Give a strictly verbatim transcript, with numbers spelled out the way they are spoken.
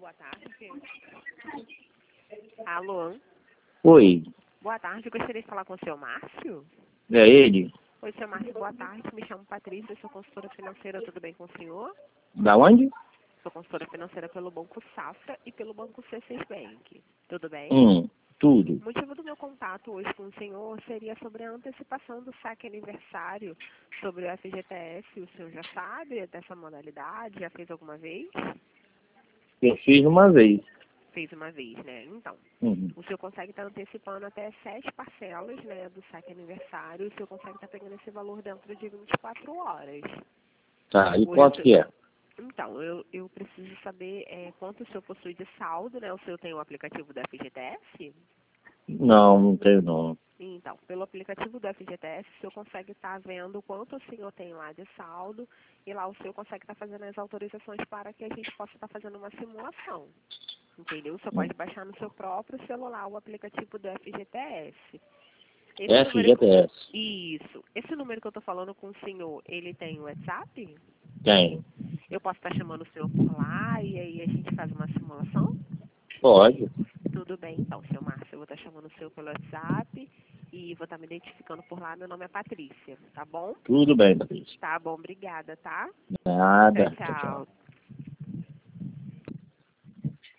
Boa tarde. Alô? Oi, Boa tarde, eu gostaria de falar com o seu Márcio. é ele? Oi, seu Márcio, boa tarde. Me chamo Patrícia, sou consultora financeira, tudo bem com o senhor? Da onde? Sou consultora financeira pelo Banco Safra e pelo Banco C seis Bank. Tudo bem? Hum, tudo. O motivo do meu contato hoje com o senhor seria sobre a antecipação do saque aniversário sobre o F G T S. O senhor já sabe dessa modalidade? Já fez alguma vez? Eu fiz uma vez. Fez uma vez, né? Então, Uhum. o senhor consegue estar antecipando até sete parcelas, né, do saque aniversário. O senhor consegue estar pegando esse valor dentro de vinte e quatro horas. Tá, e Hoje quanto o senhor- que é? Então, eu, eu preciso saber é, quanto o senhor possui de saldo, né? O senhor tem o aplicativo do F G T S? Não, não tenho não. Então, pelo aplicativo do F G T S, o senhor consegue estar vendo quanto o senhor tem lá de saldo e lá o senhor consegue estar fazendo as autorizações para que a gente possa estar fazendo uma simulação. Entendeu? O senhor pode baixar no seu próprio celular o aplicativo do F G T S. Esse número que- F G T S. Isso. Esse número que eu estou falando com o senhor, ele tem o WhatsApp? Tem. Eu posso estar chamando o senhor por lá e aí a gente faz uma simulação? Pode. Tudo bem, então, seu Márcio. Eu vou estar chamando o senhor pelo WhatsApp e vou estar me identificando por lá. Meu nome é Patrícia, tá bom? Tudo bem, Patrícia. Tá bom, obrigada, tá? Nada. Tchau, Tchau, tchau. tchau.